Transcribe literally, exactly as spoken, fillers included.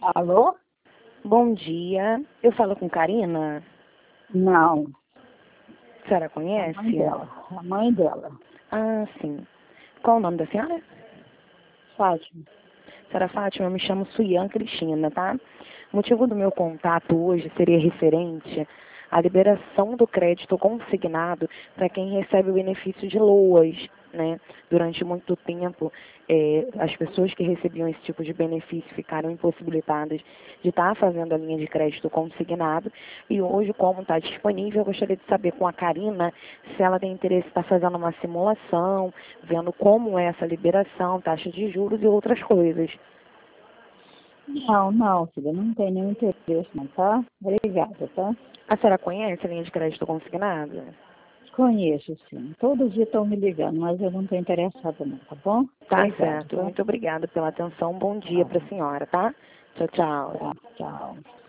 Alô? Bom dia. Eu falo com Karina? Não, A senhora a conhece? mãe dela. A mãe dela. Ah, sim. Qual o nome da senhora? Fátima. Senhora Fátima, eu me chamo Suian Cristina, tá? O motivo do meu contato hoje seria referente à liberação do crédito consignado para quem recebe o benefício de loas, né? Durante muito tempo, eh, as pessoas que recebiam esse tipo de benefício ficaram impossibilitadas de estar fazendo a linha de crédito consignado. E hoje, como está disponível, eu gostaria de saber com a Karina se ela tem interesse em estar fazendo uma simulação, vendo como é essa liberação, taxa de juros e outras coisas. Não, não, filha, não tem nenhum interesse, não, tá? Obrigada, tá? A senhora conhece a linha de crédito consignada? Conheço, sim. Todo dia estão me ligando, mas eu não estou interessada, não, tá bom? Tá Obrigada, certo. tá? Muito obrigada pela atenção. Bom dia Tá, para a senhora, tá? Tchau, tchau. tá, tchau.